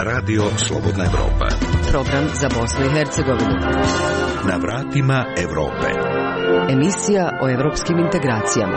Radio Slobodna Evropa. Program za Bosnu i Hercegovinu. Na vratima Evrope. Emisija o evropskim integracijama.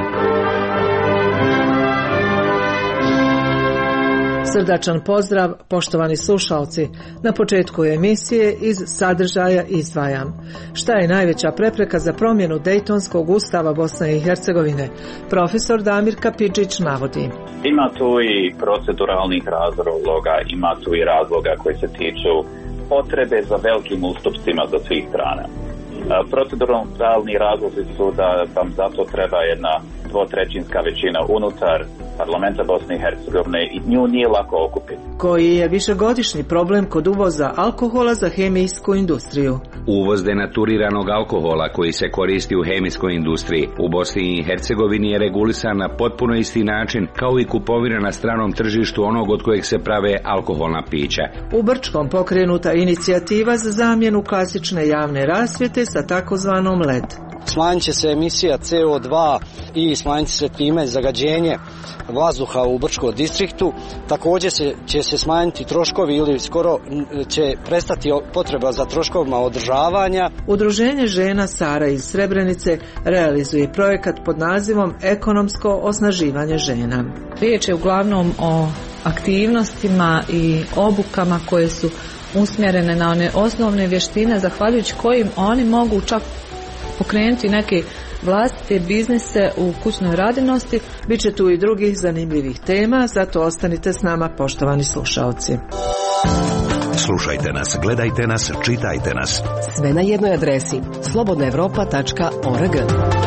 Srdačan pozdrav, poštovani slušalci. Na početku emisije iz sadržaja izdvajam. Šta je najveća prepreka za promjenu Dejtonskog ustava Bosne i Hercegovine? Profesor Damir Kapidžić navodi. Ima tu i proceduralnih razloga, ima tu i razloga koji se tiču potrebe za velikim ustupcima za svih strana. Proceduralni razlozi su da vam zato treba jedna dvotrećinska većina unutar parlamenta Bosne i Hercegovine i nju nije lako okupiti. Koji je višegodišnji problem kod uvoza alkohola za hemijsku industriju? Uvoz denaturiranog alkohola koji se koristi u hemijskoj industriji u Bosni i Hercegovini je regulisan na potpuno isti način kao i kupovina na stranom tržištu onog od kojeg se prave alkoholna pića. U Brčkom pokrenuta inicijativa za zamjenu klasične javne rasvjete sa takozvanom LED. Smanjit će se emisija CO2 i smanjit će se time zagađenje vazduha u Brčkom distriktu. Također će se smanjiti troškovi ili skoro će prestati potreba za troškovima održavanja. Udruženje žena Sara iz Srebrenice realizuje projekat pod nazivom Ekonomsko osnaživanje žena. Riječ je uglavnom o aktivnostima i obukama koje su usmjerene na one osnovne vještine zahvaljujući kojim oni mogu čak pokrenuti neke vlastite biznise u kućnoj radinosti. Biće tu i drugih zanimljivih tema, zato ostanite s nama, poštovani slušaoci. Slušajte nas, gledajte nas, čitajte nas. Sve na jednoj adresi slobodnaevropa.org.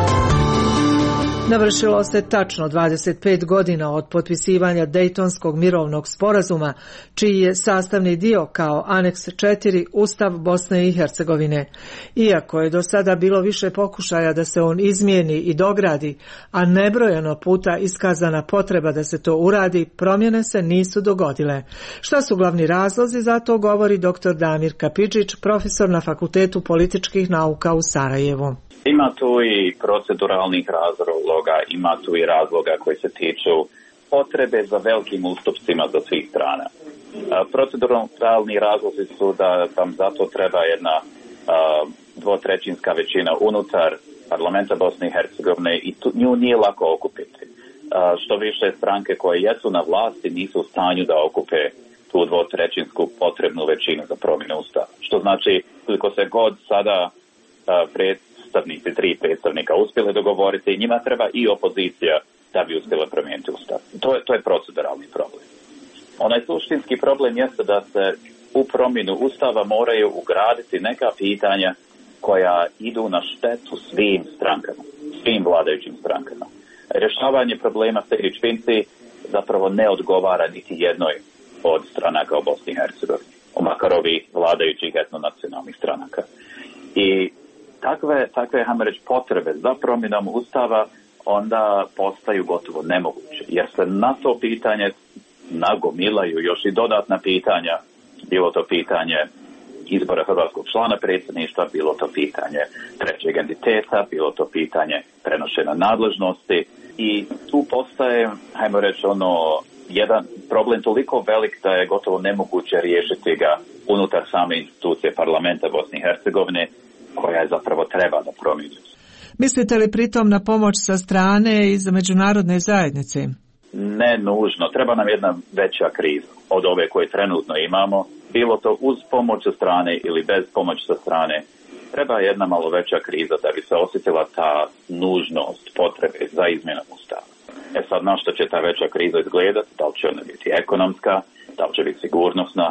Navršilo se tačno 25 godina od potpisivanja Dejtonskog mirovnog sporazuma, čiji je sastavni dio kao aneks 4 Ustav Bosne i Hercegovine. Iako je do sada bilo više pokušaja da se on izmijeni i dogradi, a nebrojeno puta iskazana potreba da se to uradi, promjene se nisu dogodile. Šta su glavni razlozi za to, govori dr. Damir Kapidžić, profesor na Fakultetu političkih nauka u Sarajevu. Ima tu i proceduralnih razloga, ima tu i razloga koji se tiču potrebe za velikim ustupcima za svih strana. Proceduralni razlozi su da vam zato treba jedna dvotrećinska većina unutar parlamenta Bosne i Hercegovine i nju nije lako okupiti. Što više stranke koje jesu na vlasti nisu u stanju da okupe tu dvotrećinsku potrebnu većinu za promjenu ustava. Što znači, koliko se god sada tri predstavnika uspjele dogovoriti, njima treba i opozicija da bi uspjela promijeniti ustav. To je proceduralni problem. Onaj suštinski problem jeste da se u promjenu ustava moraju ugraditi neka pitanja koja idu na štetu svim strankama, svim vladajućim strankama. Rješavanje problema Sejdić-Finci zapravo ne odgovara niti jednoj od stranaka u Bosni i Hercegovini, makar ovih vladajućih etnonacionalnih stranaka. I takve hajmo reći, potrebe za promjenom ustava onda postaju gotovo nemoguće, jer se na to pitanje nagomilaju još i dodatna pitanja, bilo to pitanje izbora hrvatskog člana predsjedništva, bilo to pitanje trećeg entiteta, bilo to pitanje prenošenja nadležnosti i tu postaje, hajmo reći, jedan problem toliko velik da je gotovo nemoguće riješiti ga unutar same institucije parlamenta Bosne i Hercegovine, koja je zapravo treba da promijeni. Mislite li pritom na pomoć sa strane iz međunarodne zajednice? Ne nužno. Treba nam jedna veća kriza od ove koje trenutno imamo. Bilo to uz pomoć sa strane ili bez pomoći sa strane. Treba jedna malo veća kriza da bi se osjetila ta nužnost potrebe za izmjenom ustava. Sad na što će ta veća kriza izgledati? Da li će ona biti ekonomska? Da li će biti sigurnosna?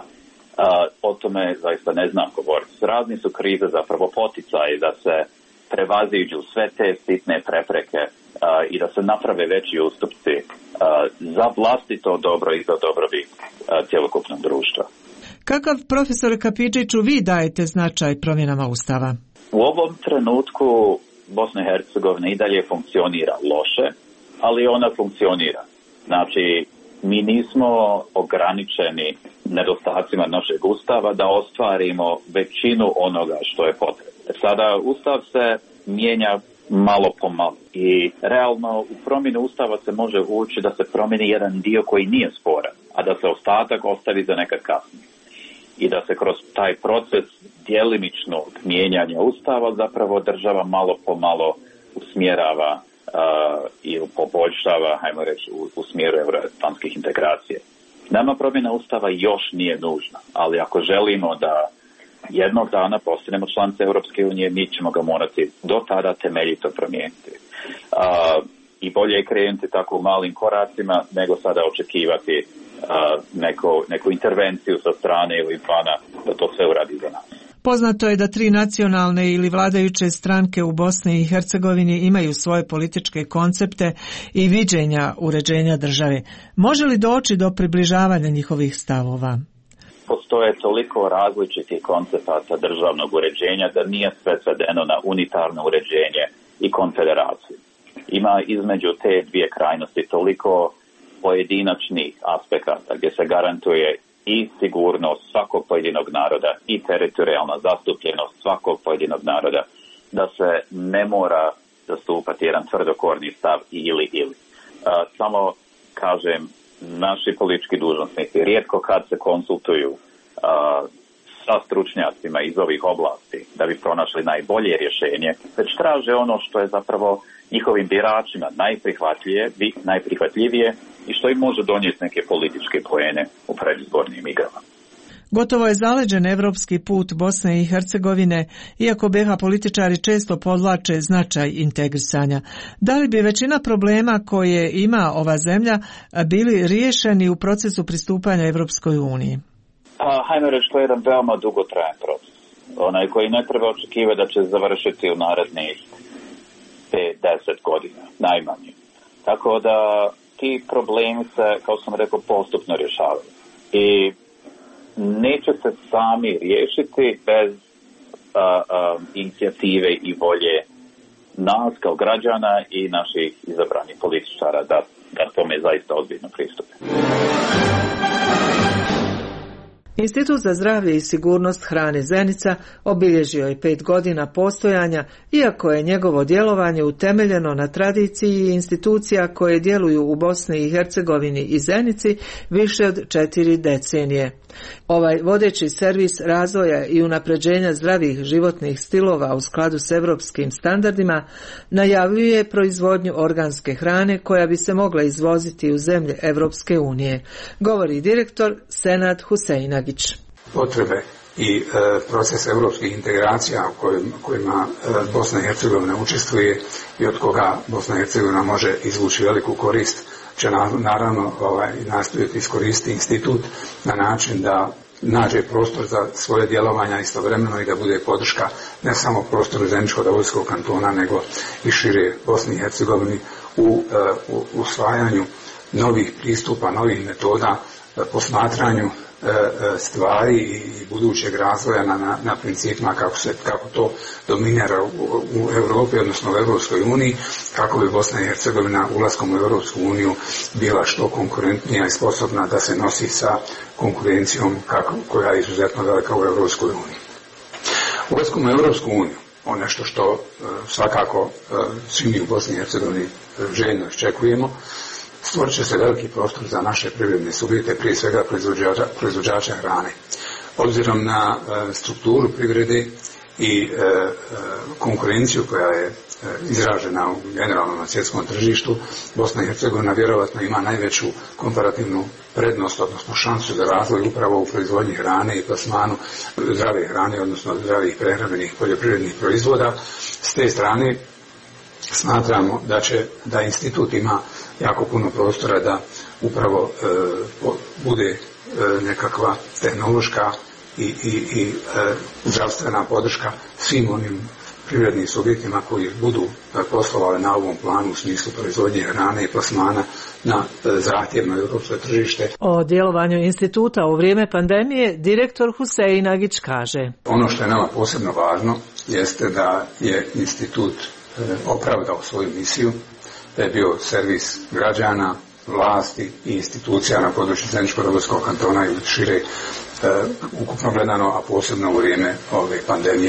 O tome zaista ne znam govoriti. Razni su krize zapravo poticaji da se prevaziđu sve te sitne prepreke i da se naprave veći ustupci za vlastito dobro i za dobrobit cjelokupnog društva. Kakav, profesore Kapidžiću, vi dajete značaj promjenama ustava? U ovom trenutku Bosna i Hercegovina i dalje funkcionira loše, ali ona funkcionira. Znači, mi nismo ograničeni nedostacima našeg ustava da ostvarimo većinu onoga što je potrebno. Sada ustav se mijenja malo po malo i realno u promjenu ustava se može ući da se promijeni jedan dio koji nije sporan, a da se ostatak ostavi za nekad kasnije. i da se kroz taj proces djelimičnog mijenjanja Ustava zapravo država malo po malo usmjerava ili poboljšava, hajmo reći, u smjeru euroatlantskih integracije. Nama promjena Ustava još nije nužna, ali ako želimo da jednog dana postanemo članice Europske unije, mi ćemo ga morati do tada temeljito promijeniti. I bolje je krenuti tako u malim koracima nego sada očekivati neku intervenciju sa strane ili izvana da to sve uradi za nas. Poznato je da 3 nacionalne ili vladajuće stranke u Bosni i Hercegovini imaju svoje političke koncepte i viđenja uređenja države. Može li doći do približavanja njihovih stavova? Postoje toliko različitih koncepata državnog uređenja da nije sve svedeno na unitarno uređenje i konfederaciju. Ima između te dvije krajnosti toliko pojedinačnih aspekata gdje se garantuje i sigurnost svakog pojedinog naroda i teritorijalna zastupljenost svakog pojedinog naroda, da se ne mora zastupati jedan tvrdokorni stav ili. Samo kažem, naši politički dužnosnici rijetko kad se konsultuju sa stručnjacima iz ovih oblasti da bi pronašli najbolje rješenje, već traže ono što je zapravo njihovim biračima najprihvatljivije i što im može donijeti neke političke poene u predizbornim igrama. Gotovo je zaleđen evropski put Bosne i Hercegovine, iako BiH političari često podvlače značaj integrisanja. Da li bi većina problema koje ima ova zemlja bili riješeni u procesu pristupanja Evropskoj uniji? Hajmo reći, to je jedan veoma dugotrajan proces. Onaj koji ne treba očekivati da će završiti u narednih 5-10 godina, najmanje. Tako da ti problemi se, kao sam rekao, postupno rješavaju. I neće se sami riješiti bez inicijative i volje nas kao građana i naših izabranih političara da tome zaista ozbiljno pristupe. Institut za zdravlje i sigurnost hrane Zenica obilježio je 5 godina postojanja, iako je njegovo djelovanje utemeljeno na tradiciji institucija koje djeluju u Bosni i Hercegovini i Zenici više od 4 decenije. Ovaj vodeći servis razvoja i unapređenja zdravih životnih stilova u skladu s europskim standardima najavljuje proizvodnju organske hrane koja bi se mogla izvoziti u zemlje Europske unije, govori direktor Senad Huseinagić. Potrebe i proces europskih integracija u kojima Bosna i Hercegovina učestvuje i od koga Bosna i Hercegovina može izvući veliku korist, će naravno nastojati iskoristiti institut na način da nađe prostor za svoje djelovanja istovremeno i da bude podrška ne samo prostoru Zeničko-Dobojskog kantona, nego i šire Bosni i Hercegovini u usvajanju novih pristupa, novih metoda, posmatranju stvari i budućeg razvoja na principima kako to dominira u Europi, odnosno u Europskoj uniji, kako bi Bosna i Hercegovina ulaskom u Europsku uniju bila što konkurentnija i sposobna da se nosi sa konkurencijom koja je izuzetno velika u Europskoj uniji. Ulaskom u Europsku uniju, ono nešto što svakako svi mi u Bosni i Hercegovini željno iščekujemo, stvorit će se veliki prostor za naše privredne subjekte, prije svega proizvođača hrane. Obzirom na strukturu privrede i konkurenciju koja je izražena generalno na svjetskom tržištu, Bosna i Hercegovina vjerovatno ima najveću komparativnu prednost, odnosno šansu za razvoj upravo u proizvodnji hrane i plasmanu zdrave hrane, odnosno zdravih prehrambenih poljoprivrednih proizvoda. S te strane smatramo da institut ima jako puno prostora da upravo bude nekakva tehnološka i zdravstvena podrška svim onim privrednim subjektima koji budu poslovali na ovom planu u smislu proizvodnje hrane i plasmana na zahtjevno europsko tržište. O djelovanju instituta u vrijeme pandemije direktor Huseinagić kaže: Ono što je nama posebno važno jeste da je institut opravdao svoju misiju, da je bio servis građana, vlasti i institucija na području Zeničko-Dobojskog kantona i šire ukupno gledano, a posebno u vrijeme ove pandemije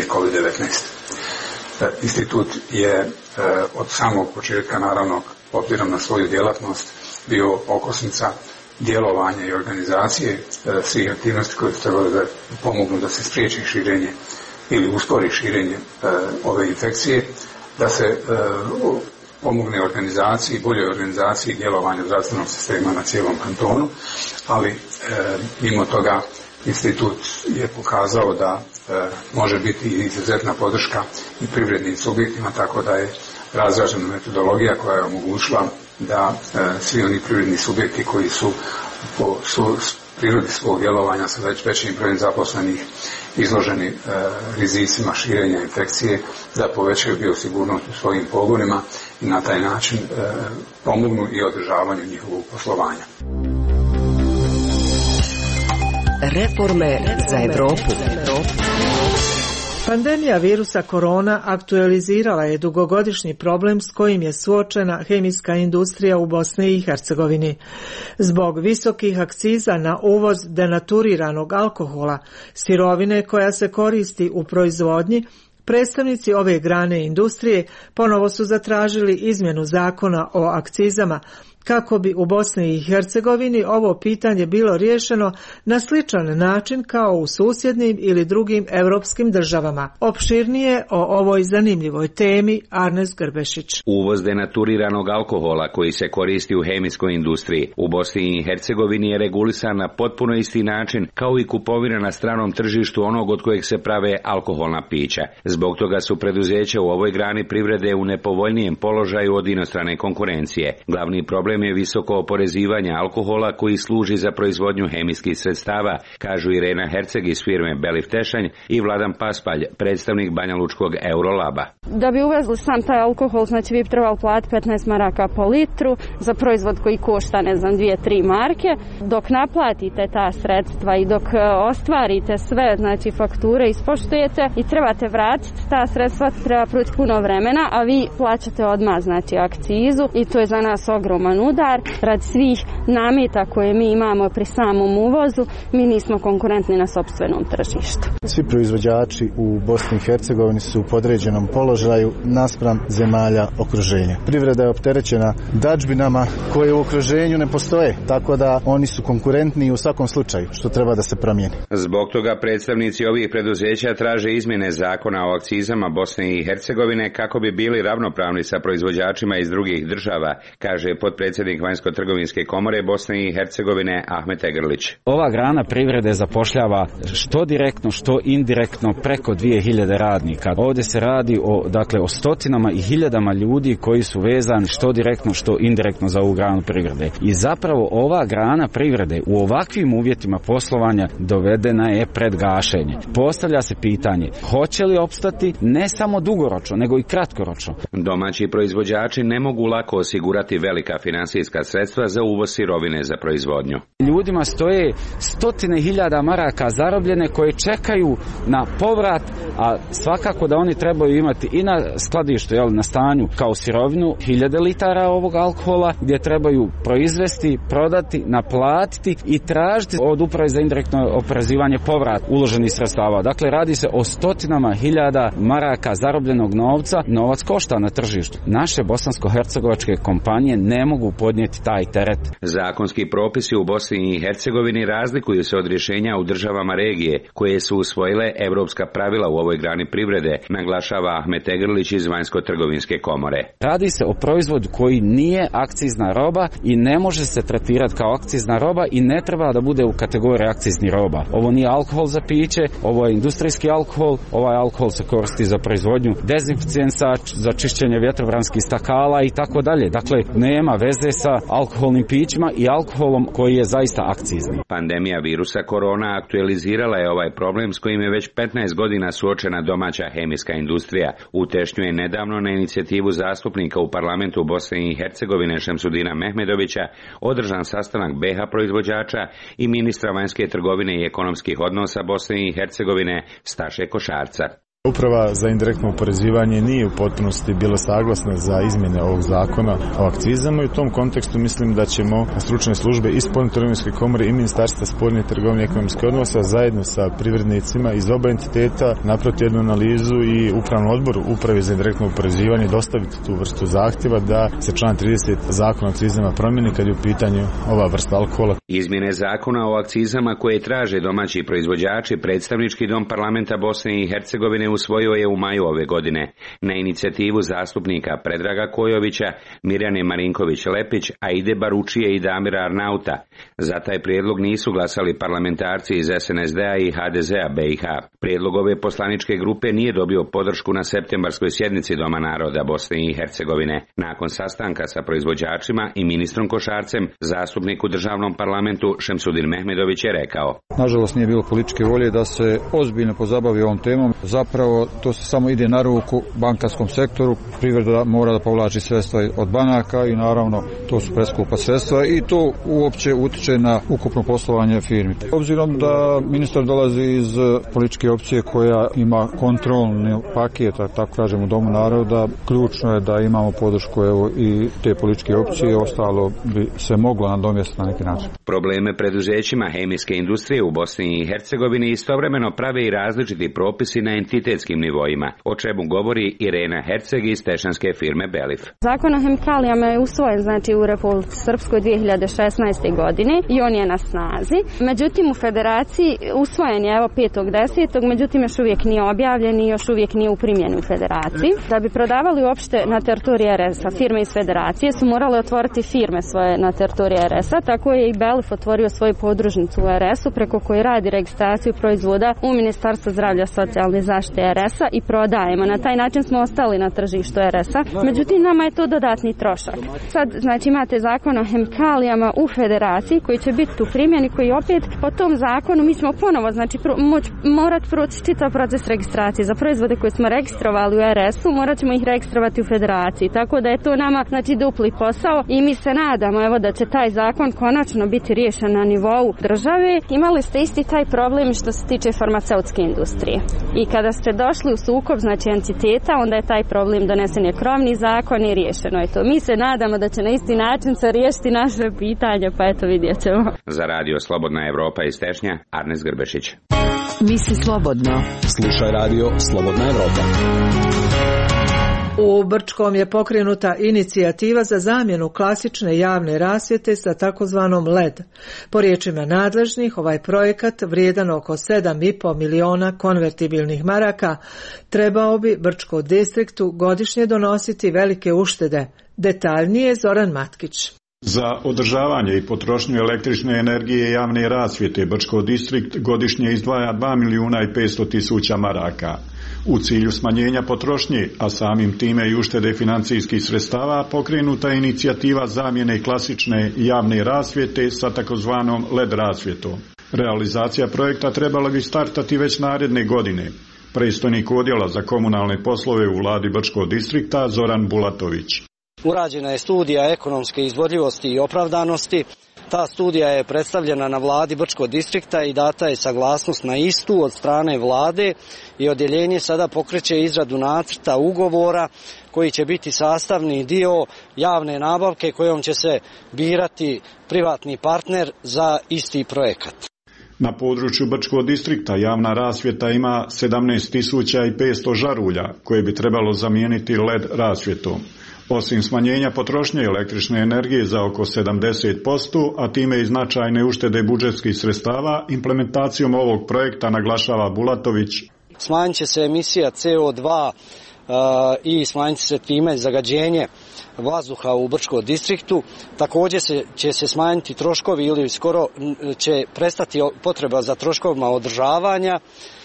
COVID-19. Institut je od samog početka, naravno, obzirom na svoju djelatnost, bio okosnica djelovanja i organizacije svih aktivnosti koje su trebali da pomognu da se spriječi širenje ili uspori širenje ove infekcije, da se pomogne organizaciji, boljoj organizaciji djelovanja zdravstvenog sistema na cijelom kantonu, ali mimo toga institut je pokazao da može biti izuzetna podrška i privrednim subjektima, tako da je razrađena metodologija koja je omogućila da svi oni privredni subjekti koji su po prirodi svog djelovanja sa već većim brojem zaposlenih izloženi rizicima širenja infekcije, da povećaju biosigurnost u svojim pogonima i na taj način pomognu i održavanju njihovog poslovanja. Reforme za Evropu. Pandemija virusa korona aktualizirala je dugogodišnji problem s kojim je suočena hemijska industrija u Bosni i Hercegovini. Zbog visokih akciza na uvoz denaturiranog alkohola, sirovine koja se koristi u proizvodnji, predstavnici ove grane industrije ponovo su zatražili izmjenu zakona o akcizama kako bi u Bosni i Hercegovini ovo pitanje bilo riješeno na sličan način kao u susjednim ili drugim europskim državama. Opširnije o ovoj zanimljivoj temi Arnes Grbešić. Uvoz denaturiranog alkohola koji se koristi u hemijskoj industriji u Bosni i Hercegovini je regulisan na potpuno isti način kao i kupovina na stranom tržištu onog od kojeg se prave alkoholna pića. Zbog toga su preduzeća u ovoj grani privrede u nepovoljnijem položaju od inostrane konkurencije. Glavni problem je visoko oporezivanje alkohola koji služi za proizvodnju hemijskih sredstava, kažu Irena Herceg iz firme Belif Tešanj i Vladan Paspalj, predstavnik Banjalučkog Eurolaba. Da bi uvezli sam taj alkohol, znači vi bi trebali platiti 15 maraka po litru za proizvod koji košta, 2-3 marke. Dok naplatite ta sredstva i dok ostvarite sve, znači fakture ispoštujete i trebate vratiti ta sredstva, treba proći puno vremena, a vi plaćate odmah, znači akcizu, i to je za nas ogroman udar. Radi svih nameta koje mi imamo pri samom uvozu, mi nismo konkurentni na sopstvenom tržištu. Svi proizvođači u Bosni i Hercegovini su u podređenom položaju naspram zemalja okruženja. Privreda je opterećena dadžbinama koje u okruženju ne postoje, tako da oni su konkurentni u svakom slučaju, što treba da se promijeni. Zbog toga predstavnici ovih preduzeća traže izmjene zakona o akcizama Bosne i Hercegovine kako bi bili ravnopravni sa proizvođačima iz drugih država, kaže potpredsjednik Vanjsko-trgovinske komore Bosne i Hercegovine Ahmet Egrlić. Ova grana privrede zapošljava što direktno, što indirektno preko 2000 radnika. Ovdje se radi o stotinama i hiljadama ljudi koji su vezani što direktno, što indirektno za ovu granu privrede. I zapravo ova grana privrede u ovakvim uvjetima poslovanja dovedena je pred gašenje. Postavlja se pitanje, hoće li opstati ne samo dugoročno, nego i kratkoročno. Domaći proizvođači ne mogu lako osigurati velika finansijska sredstva za uvoz sirovine za proizvodnju. Ljudima stoje stotine hiljada maraka zarobljene koje čekaju na povrat, a svakako da oni trebaju imati i na skladištu, na stanju kao sirovinu 1000 litara ovog alkohola gdje trebaju proizvesti, prodati, naplatiti i tražiti od uprave za indirektno oporezivanje povrat uloženih sredstava. Dakle, radi se o stotinama hiljada maraka zarobljenog novca. Novac košta na tržištu. Naše bosansko-hercegovačke kompanije ne mogu podnijeti taj teret. Zakonski propisi u Bosni i Hercegovini razlikuju se od rješenja u državama regije koje su usvojile evropska pravila u ovoj grani privrede, naglašava Ahmet Egrlić iz Vanjsko-trgovinske komore. Radi se o proizvodu koji nije akcizna roba i ne može se tretirati kao akcizna roba i ne treba da bude u kategoriji akciznih roba. Ovo nije alkohol za piće, ovo je industrijski alkohol, ovaj alkohol se koristi za proizvodnju dezinficijensa, za čišćenje vjetrovranskih stakala i tako dalje. Dakle, nema veze sa alkoholnim pićima i alkoholom koji je zaista akcizni. Pandemija virusa korona aktualizirala je ovaj problem s kojim je već 15 godina suočena domaća hemijska industrija. U Tešnju je nedavno na inicijativu zastupnika u parlamentu Bosne i Hercegovine Šemsudina Mehmedovića održan sastanak BH proizvođača i ministra vanjske trgovine i ekonomskih odnosa Bosne i Hercegovine Staše Košarca. Uprava za indirektno oporezivanje nije u potpunosti bila saglasna za izmjene ovog zakona o akcizama i u tom kontekstu mislim da ćemo stručne službe iz Spoljnotrgovinske komore i Ministarstva spoljne trgovine i ekonomske odnosa zajedno sa privrednicima iz oba entiteta napraviti jednu analizu i upravnom odboru Uprave za indirektno oporezivanje dostaviti tu vrstu zahtjeva da se član 30 zakona o akcizama promijeni kad je u pitanju ova vrsta alkohola. Izmjene zakona o akcizama koje traže domaći proizvođači Predstavnički dom parlamenta Bosne i Hercegovine usvojio je u maju ove godine na inicijativu zastupnika Predraga Kojovića, Mirjane Marinković-Lepić, Aide Baručije i Damira Arnauta. Za taj prijedlog nisu glasali parlamentarci iz SNSD-a i HDZ-a BiH. Prijedlog ove poslaničke grupe nije dobio podršku na septembarskoj sjednici Doma naroda Bosne i Hercegovine. Nakon sastanka sa proizvođačima i ministrom Košarcem, zastupnik u državnom parlamentu Šemsudin Mehmedović je rekao: Nažalost nije bilo političke volje da se ozbiljno pozabavi ovom temom. Zapravo to se samo ide na ruku bankarskom sektoru, privreda mora da povlači sredstva od banaka i naravno to su preskupa sredstva i to uopće utiče na ukupno poslovanje firmi. Obzirom da ministar dolazi iz političke opcije koja ima kontrolni paket, tako kažem, u Domu naroda, ključno je da imamo podršku i te političke opcije, ostalo bi se moglo nadomjestiti na neki način. Probleme preduzećima hemijske industrije u Bosni i Hercegovini istovremeno prave i različiti propisi na entitetskim nivoima, o čemu govori Irena Herceg iz tešanske firme Belif. Zakon o hemikalijama je usvojen u Republici Srpskoj 2016. godine i on je na snazi. Međutim, u Federaciji usvojen je 5.10. međutim još uvijek nije objavljen i još uvijek nije u primjeni u Federaciji. Da bi prodavali uopšte na teritoriji RS-a, firme iz Federacije su morale otvoriti firme svoje na teritoriji RS-a, tako je i Belif otvorio svoju podružnicu u RS-u preko koje radi registraciju proizvoda u Ministarstvu zdravlja i socijalne zaštite RS-a i prodajemo. Na taj način smo ostali na tržištu RS-a. Međutim, nama je to dodatni trošak. Sad, imate zakon o hemikalijama u Federaciji koji će biti u primjeni, koji opet po tom zakonu mi ćemo ponovo, morati proći čitav proces registracije. Za proizvode koje smo registrovali u RS-u, morat ćemo ih registrovati u Federaciji. Tako da je to nama, dupli posao i mi se nadamo, da će taj zakon konačno biti riješen na nivou države. Imali ste isti taj problem što se tiče farmaceutske industrije. I kada ste došli u sukob, entiteta, onda je taj problem donesen je krovni zakon i riješeno je to. Mi se nadamo da će na isti način se riješiti naše pitanje, pa eto vidjet ćemo. Za Radio Slobodna Evropa iz Tešnja, Arnes Grbešić. Misli slobodno. Slušaj Radio Slobodna Evropa. U Brčkom je pokrenuta inicijativa za zamjenu klasične javne rasvjete sa takozvanom LED. Po riječima nadležnih, ovaj projekat vrijedan oko 7,5 miliona konvertibilnih maraka trebao bi Brčko distriktu godišnje donositi velike uštede. Detaljnije Zoran Matkić. Za održavanje i potrošnju električne energije i javne rasvjete Brčko distrikt godišnje izdvaja 2.500.000 maraka. U cilju smanjenja potrošnje, a samim time i uštede financijskih sredstava, pokrenuta je inicijativa zamjene klasične javne rasvjete sa takozvanom LED rasvjetom. Realizacija projekta trebala bi startati već naredne godine. Predstojnik odjela za komunalne poslove u vladi Brčkog distrikta Zoran Bulatović. Urađena je studija ekonomske izvodljivosti i opravdanosti. Ta studija je predstavljena na vladi Brčkog distrikta i data je saglasnost na istu od strane vlade i odjeljenje sada pokreće izradu nacrta ugovora koji će biti sastavni dio javne nabavke kojom će se birati privatni partner za isti projekat. Na području Brčkog distrikta javna rasvjeta ima 17.500 žarulja koje bi trebalo zamijeniti LED rasvjetom. Osim smanjenja potrošnje električne energije za oko 70%, a time i značajne uštede budžetskih sredstava, implementacijom ovog projekta, naglašava Bulatović. Smanjit će se emisija CO2 i smanjit će se time zagađenje vazduha u Brčkom distriktu. Također će se smanjiti troškovi ili skoro će prestati potreba za troškovima održavanja.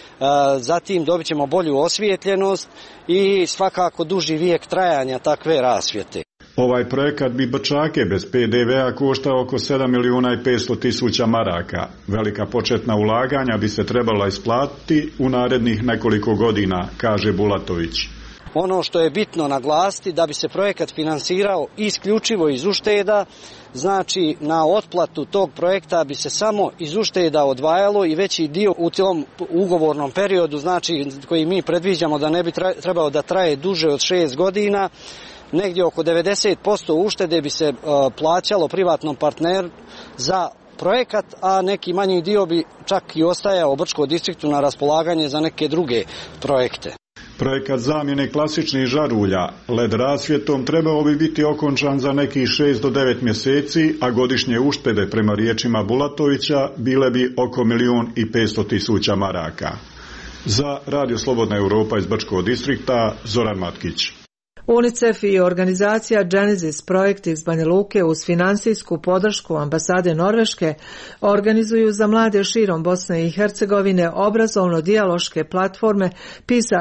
Zatim dobit ćemo bolju osvijetljenost i svakako duži vijek trajanja takve rasvjete. Ovaj projekat bi Brčake bez PDV-a koštao oko 7.500.000 maraka. Velika početna ulaganja bi se trebala isplatiti u narednih nekoliko godina, kaže Bulatović. Ono što je bitno naglasiti, da bi se projekat finansirao isključivo iz ušteda, znači na otplatu tog projekta bi se samo iz ušteda odvajalo i veći dio u tom ugovornom periodu, znači koji mi predviđamo da ne bi trebao da traje duže od 6 godina, negdje oko 90% uštede bi se plaćalo privatnom partneru za projekat, a neki manji dio bi čak i ostajao Brčkom distriktu na raspolaganje za neke druge projekte. Projekat zamjene klasičnih žarulja LED rasvjetom trebao bi biti okončan za nekih 6 do 9 mjeseci, a godišnje uštede prema riječima Bulatovića bile bi oko 1.500.000 maraka. Za Radio Slobodna Europa iz Brčkog distrikta, Zoran Matkić. UNICEF i organizacija Genesis projekt iz Banja Luke uz financijsku podršku ambasade Norveške organizuju za mlade širom Bosne i Hercegovine obrazovno-dijaloške platforme PISA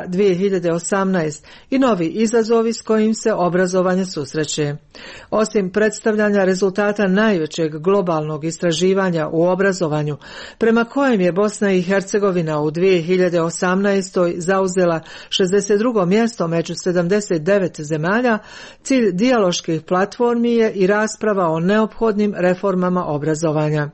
2018 i novi izazovi s kojim se obrazovanje susreće. Osim predstavljanja rezultata najvećeg globalnog istraživanja u obrazovanju, prema kojem je Bosna i Hercegovina u 2018. zauzela 62. mjesto među 79 zemalja, cilj dijaloških platformi je i rasprava o neophodnim reformama obrazovanja.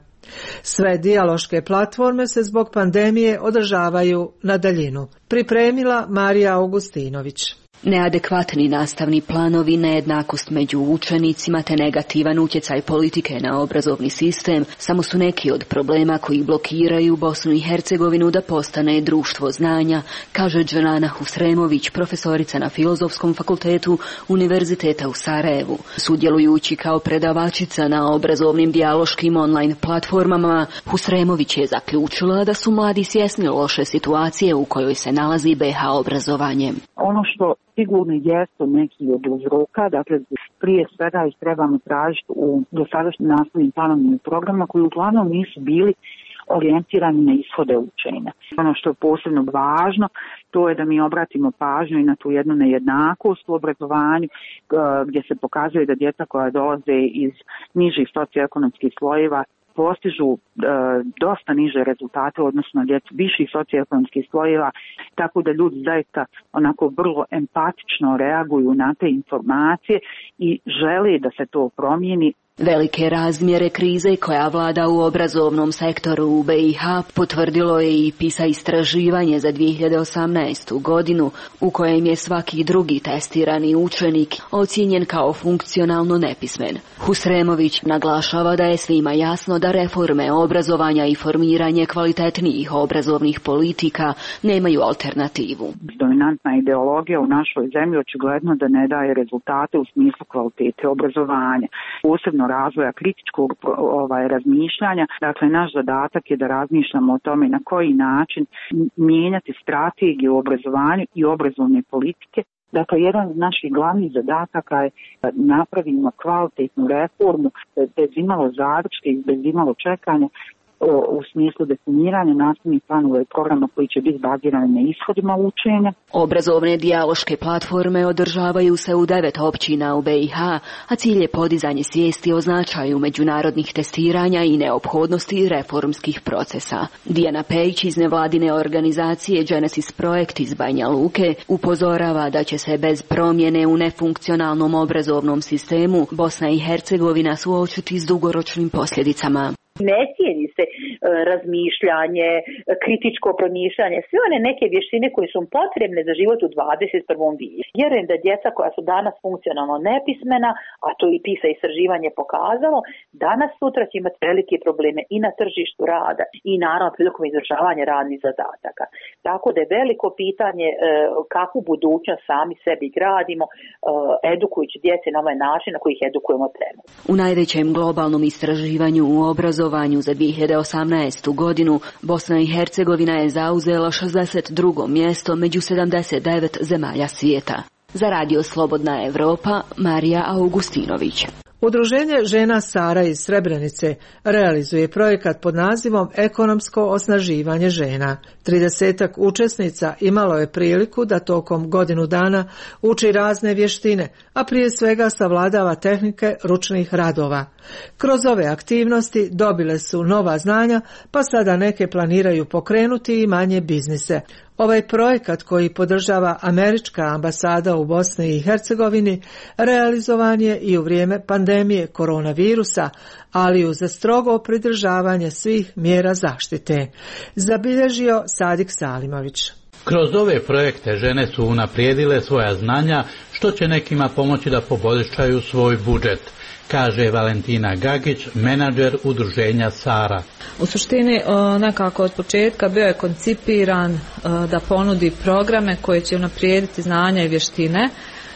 Sve dijaloške platforme se zbog pandemije održavaju na daljinu. Pripremila Marija Augustinović. Neadekvatni nastavni planovi, nejednakost među učenicima te negativan utjecaj politike na obrazovni sistem samo su neki od problema koji blokiraju Bosnu i Hercegovinu da postane društvo znanja, kaže Džanana Husremović, profesorica na Filozofskom fakultetu Univerziteta u Sarajevu. Sudjelujući kao predavačica na obrazovnim dijaloškim online platformama, Husremović je zaključila da su mladi svjesni loše situacije u kojoj se nalazi BiH obrazovanje. Ono što sigurno jesu neki od uzroka, dakle prije svega ih trebamo tražiti u dosadašnjim nastavnim planovima i programima koji uglavnom nisu bili orijentirani na ishode učenja. Ono što je posebno važno, to je da mi obratimo pažnju i na tu jednu nejednakost u obrazovanju gdje se pokazuje da djeca koja dolaze iz nižih socioekonomskih slojeva postižu dosta niže rezultate, odnosno djecu viših socioekonomskih slojeva, tako da ljudi zaista onako vrlo empatično reaguju na te informacije i žele da se to promijeni. Velike razmjere krize koja vlada u obrazovnom sektoru u BiH potvrdilo je i PISA istraživanje za 2018. godinu u kojem je svaki drugi testirani učenik ocijenjen kao funkcionalno nepismen. Husremović naglašava da je svima jasno da reforme obrazovanja i formiranje kvalitetnijih obrazovnih politika nemaju alternativu. Dominantna ideologija u našoj zemlji očigledno da ne daje rezultate u smislu kvalitete obrazovanja, posebno razvoja kritičkog razmišljanja. Dakle, naš zadatak je da razmišljamo o tome na koji način mijenjati strategiju u obrazovanju i obrazovne politike. Dakle, jedan od naših glavnih zadataka je da napravimo kvalitetnu reformu bez imalo zadrške i bez imalo čekanja u smislu definiranja nastavnih planova i programa koji će biti bazirani na ishodima učenja. Obrazovne dijaloške platforme održavaju se u 9 općina u BiH, a cilj je podizanje svijesti o značaju međunarodnih testiranja i neophodnosti reformskih procesa. Dijana Pejić iz nevladine organizacije Genesis projekt iz Banja Luke upozorava da će se bez promjene u nefunkcionalnom obrazovnom sistemu Bosna i Hercegovina suočiti s dugoročnim posljedicama. Ne cijeni se razmišljanje, kritičko promišljanje, sve one neke vještine koje su potrebne za život u 21. vijeku. Vjerujem da djeca koja su danas funkcionalno nepismena, a to i PISA istraživanje pokazalo, danas sutra će imati velike probleme i na tržištu rada i naravno prilikom izvršavanja radnih zadataka. Tako da je veliko pitanje kakvu budućnost sami sebi gradimo, edukujući djece na ovaj način na koji ih edukujemo trenutno. U najvećem globalnom istraživanju u obrazovanju za 2018. godinu Bosna i Hercegovina je zauzela 62. mjesto među 79 zemalja svijeta. Za Radio Slobodna Evropa, Marija Augustinović. Udruženje žena Sara iz Srebrenice realizuje projekat pod nazivom Ekonomsko osnaživanje žena. 30 učesnica imalo je priliku da tokom godinu dana uči razne vještine, a prije svega savladava tehnike ručnih radova. Kroz ove aktivnosti dobile su nova znanja, pa sada neke planiraju pokrenuti i manje biznise. Ovaj projekat koji podržava Američka ambasada u Bosni i Hercegovini realizovan je i u vrijeme pandemije koronavirusa, ali uz strogo pridržavanje svih mjera zaštite, zabilježio Sadik Salimović. Kroz ove projekte žene su unaprijedile svoja znanja, što će nekima pomoći da poboljšaju svoj budžet, kaže Valentina Gagić, menadžer udruženja Sara. U suštini nekako od početka bio je koncipiran da ponudi programe koje će unaprijediti znanja i vještine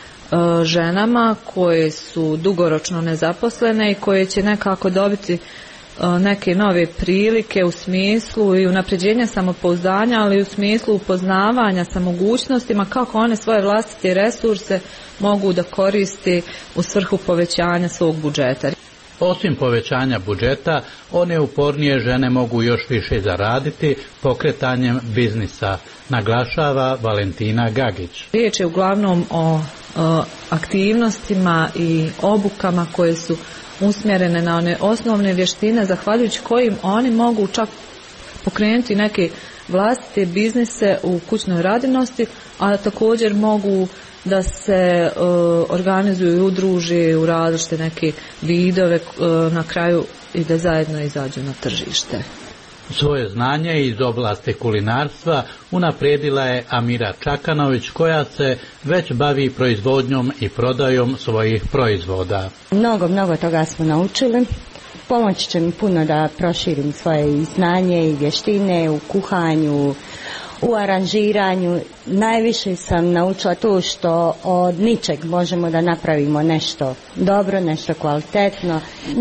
ženama koje su dugoročno nezaposlene i koje će nekako dobiti neke nove prilike u smislu i unapređenja samopouzdanja, ali i u smislu upoznavanja sa mogućnostima kako one svoje vlastite resurse mogu da koristi u svrhu povećanja svog budžeta. Osim povećanja budžeta, one upornije žene mogu još više zaraditi pokretanjem biznisa, naglašava Valentina Gagić. Riječ je uglavnom o aktivnostima i obukama koje su usmjerene na one osnovne vještine zahvaljujući kojim oni mogu čak pokrenuti neke vlastite biznise u kućnoj radinosti, a također mogu da se organizuju i udruže u različite neke vidove na kraju i da zajedno izađu na tržište. Svoje znanje iz oblasti kulinarstva unaprijedila je Amira Čakanović, koja se već bavi proizvodnjom i prodajom svojih proizvoda. Mnogo toga smo naučili. Pomoći će mi puno da proširim svoje znanje i vještine u kuhanju, u aranžiranju. Najviše sam naučila to što od ničeg možemo da napravimo nešto dobro, nešto kvalitetno.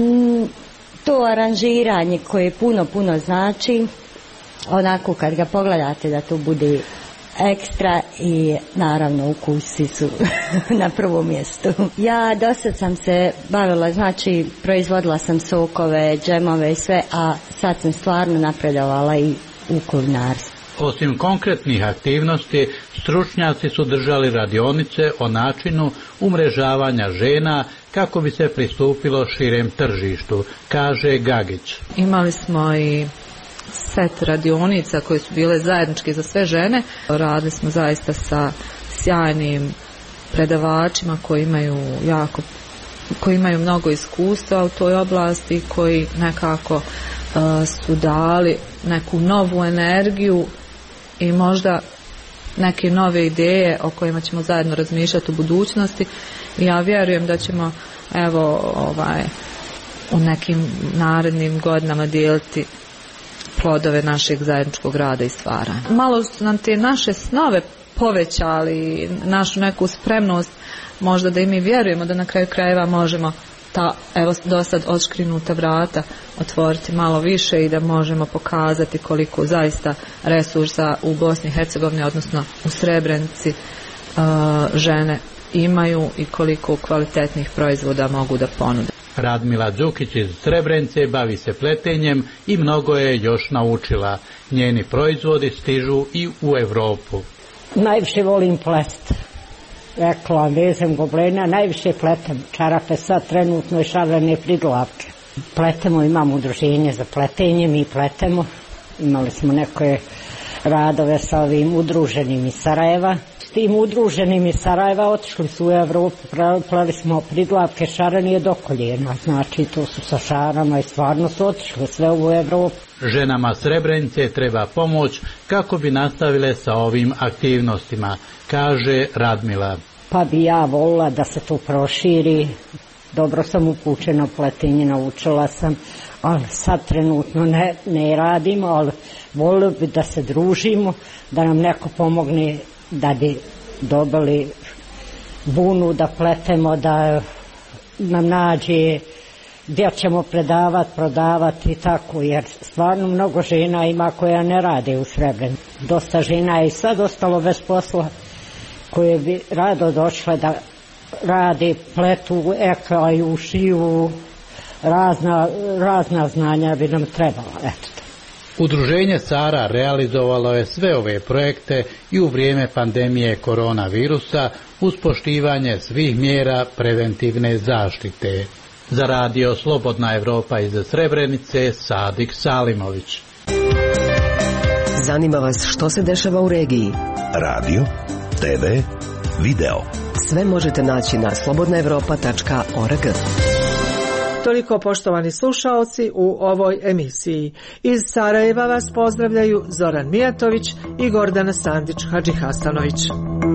To aranžiranje koje puno znači, onako kad ga pogledate da to bude ekstra i naravno ukusi su na prvom mjestu. Ja dosad sam se bavila, znači proizvodila sam sokove, džemove i sve, a sad sam stvarno napredovala i u kulinarstvu. Osim konkretnih aktivnosti, stručnjaci su držali radionice o načinu umrežavanja žena kako bi se pristupilo širem tržištu, kaže Gagić. Imali smo i set radionica koje su bile zajedničke za sve žene. Radili smo zaista sa sjajnim predavačima koji imaju mnogo iskustva u toj oblasti, koji nekako su dali neku novu energiju i možda neke nove ideje o kojima ćemo zajedno razmišljati u budućnosti. Ja vjerujem da ćemo u nekim narednim godinama dijeliti plodove našeg zajedničkog rada i stvaranja. Malo su nam te naše snove povećali, našu neku spremnost možda da i mi vjerujemo da na kraju krajeva možemo ta do sad odškrinuta vrata otvoriti malo više i da možemo pokazati koliko zaista resursa u Bosni i Hercegovini, odnosno u Srebrenici, žene imaju i koliko kvalitetnih proizvoda mogu da ponude. Radmila Đukić iz Srebrenice bavi se pletenjem i mnogo je još naučila. Njeni proizvodi stižu i u Europu. Najviše volim plest. Rekla, vezem goblena, najviše pletem čarape, sad trenutno i šarene pridlavke. Pletemo, imamo udruženje za pletenje, mi pletemo. Imali smo neke radove sa ovim udruženim iz Sarajeva. S tim udruženim iz Sarajeva otišli su u Evropu, pleli smo pridlavke šarene do koljena. Znači, to su sa šarama i stvarno su otišli sve u Evropu. Ženama Srebrenice treba pomoć kako bi nastavile sa ovim aktivnostima, kaže Radmila. Pa bi ja volila da se to proširi. Dobro sam upućena pletenje, naučila sam, ali sad trenutno ne radimo, ali volio bi da se družimo, da nam neko pomogne da bi dobili bunu, da pletemo, da nam nađe gdje ćemo predavati, prodavati i tako, jer stvarno mnogo žena ima koja ne rade u Srebrenici. Dosta žena je i sad ostalo bez posla, koje bi rado došle da rade, pletu, ekaju, šiju, razna znanja bi nam trebala. Eto. Udruženje Sara realizovalo je sve ove projekte i u vrijeme pandemije koronavirusa uz poštivanje svih mjera preventivne zaštite. Za radio Slobodna Evropa iz Srebrenice, Sadik Salimović. Zanima vas što se dešava u regiji? Radio, TV, video. Sve možete naći na slobodnaevropa.org. Toliko, poštovani slušaoci, u ovoj emisiji. Iz Sarajeva vas pozdravljaju Zoran Mijatović i Gordana Sandić-Hadžihasanović.